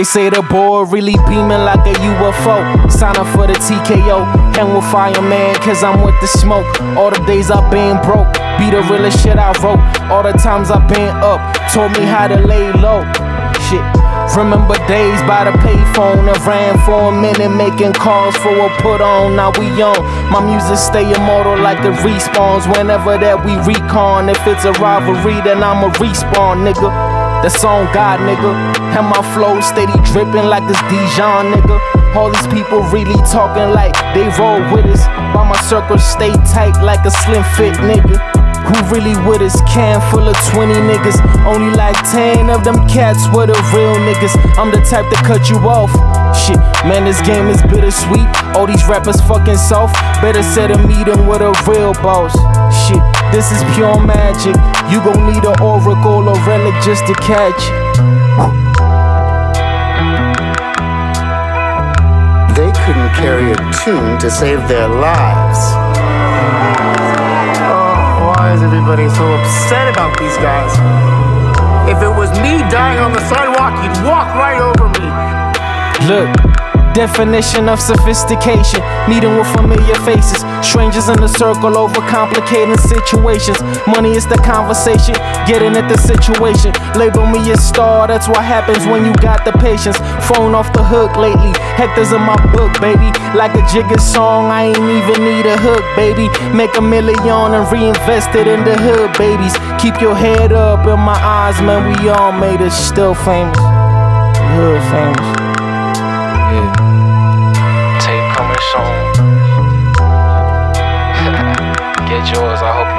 They say the boy really beaming like a UFO. Sign up for the TKO, hang with fireman, cause I'm with the smoke. All the days I've been broke, be the realest shit I wrote. All the times I've been up, taught me how to lay low. Shit. Remember days by the payphone, I ran for a minute making calls for a put on, now we on. My music stay immortal like it respawns whenever that we recon. If it's a rivalry, then I'ma respawn, nigga. That's on God, nigga. And my flow steady dripping like this Dijon, nigga. All these people really talking like they roll with us, while my circle stay tight like a slim fit, nigga. Who really with us? Can full of 20 niggas. Only like 10 of them cats were the real niggas. I'm the type to cut you off. Shit, man, this game is bittersweet. All these rappers fucking soft. Better set a meeting with a real boss. Shit, this is pure magic. You gon' need an oracle or relic just to catch it. They couldn't carry a tune to save their lives. Why is everybody so upset about these guys? If it was me dying on the sidewalk, you'd walk right over me. Look, definition of sophistication, meeting with familiar faces, strangers in the circle over complicating situations. Money is the conversation, getting at the situation. Label me a star, that's what happens when you got the patience. Phone off the hook lately, Hector's in my book, baby. Like a Jigga song, I ain't even need a hook, baby. Make $1 million and reinvest it in the hood, babies. Keep your head up in my eyes, man, we all made it, still famous. Hood famous. Yeah. Tape coming soon. Get yours, I hope